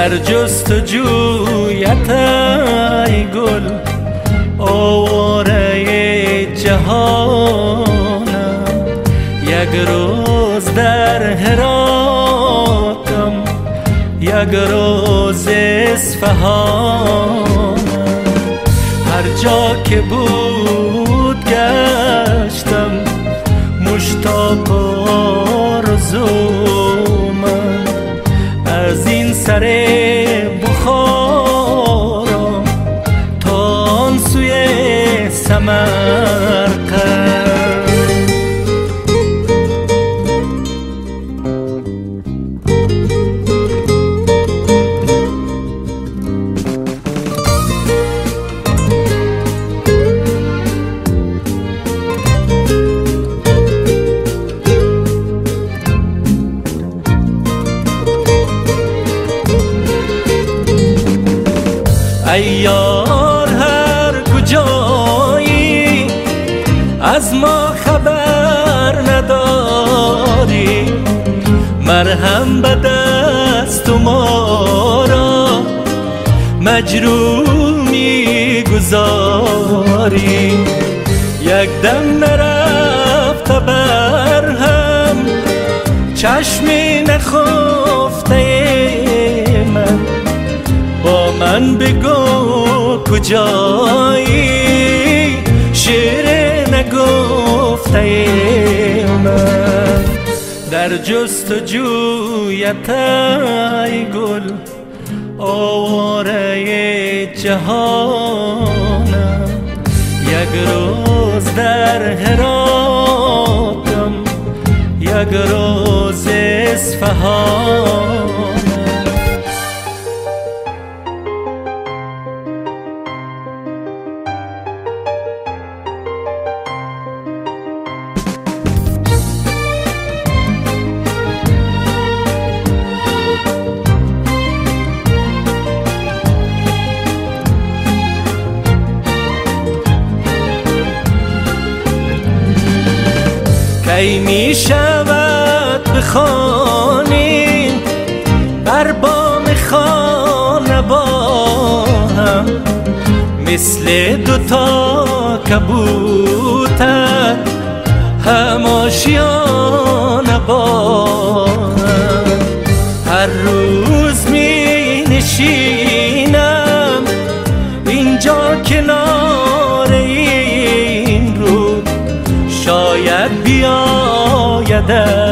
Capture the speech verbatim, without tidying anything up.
در جستجویت ای گل آواره جهانم. یک روز در هراتم، یک روز اصفهانم. هر جا که بود گشتم مشتاق آرزومم. از این سر بخارا تا آن سوی سمرقند. ای یار هر کجایی از ما خبر نداری، مرهم به دست ما را مجروح میگذاری. یک دم نرفته بر هم چشمی نخفته من، با من بگو کجایی شعر نگفته من. در جستجویت ای گل آواره جهانم. یک روز در هراتم، یک روز اصفهانم. کی می شود بخوانیم بر بام خانه با هم، مثل دوتا کبوتر هم آشیانه با هم. هر روز می نشینم اینجا کنار این رو، شاید بیاید